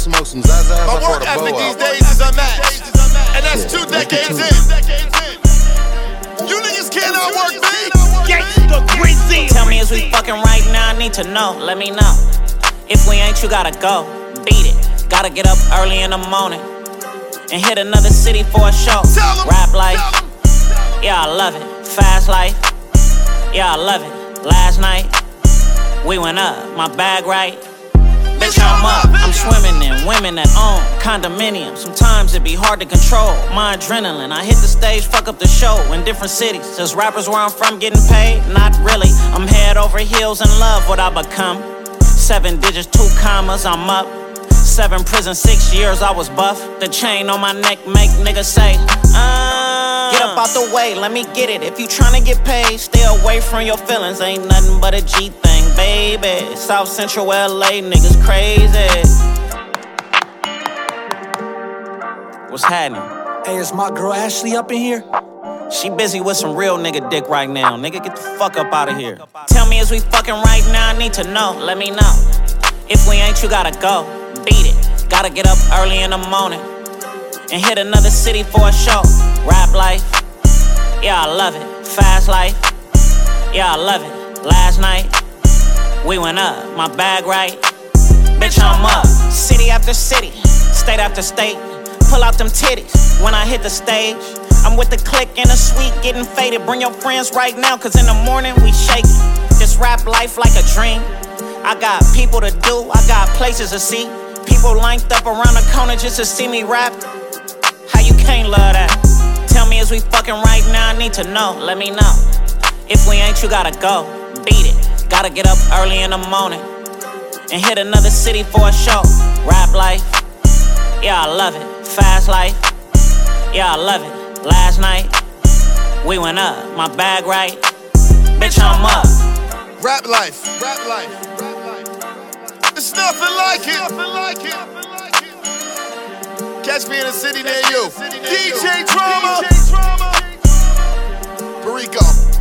smoke some Zaza. My work ethic these days is unmatched, and that's 2 decades in. You niggas can't outwork me. Gangsta Grizzly. Tell me, is we fucking right now? I need to know. Let me know. If we ain't, you gotta go. Beat it. Gotta get up early in the morning and hit another city for a show. Rap life, yeah, I love it. Fast life, yeah, I love it. Last night, we went up. My bag right. Bitch, I'm up. I'm swimming in women that own condominiums. Sometimes it be hard to control my adrenaline. I hit the stage, fuck up the show in different cities. Does rappers where I'm from getting paid? Not really. I'm head over heels in love what I become. 7 digits, 2 commas, I'm up. 7 prison, 6 years, I was buff. The chain on my neck make niggas say, get up out the way, let me get it. If you tryna get paid, stay away from your feelings. Ain't nothing but a G thing, baby. South Central LA, niggas crazy. What's happening? Hey, is my girl Ashley up in here? She busy with some real nigga dick right now. Nigga, get the fuck up out of here. Tell me, is we fucking right now? I need to know. Let me know. If we ain't, you gotta go. Beat it. Gotta get up early in the morning and hit another city for a show. Rap life, yeah, I love it. Fast life, yeah, I love it. Last night, we went up. My bag right, bitch, I'm up. City after city, state after state. Pull out them titties when I hit the stage. I'm with the clique in a suite, getting faded. Bring your friends right now, cause in the morning we shaking. This rap life like a dream. I got people to do, I got places to see. People lined up around the corner just to see me rap. How you can't love that? Tell me, is we fucking right now? I need to know, let me know. If we ain't, you gotta go. Beat it. Gotta get up early in the morning and hit another city for a show. Rap life, yeah, I love it. Fast life, yeah, I love it. Last night, we went up. My bag right, bitch, I'm up. Rap life, rap life, rap life. It's nothing like it. Catch me in a city near you. DJ Drama. Perico.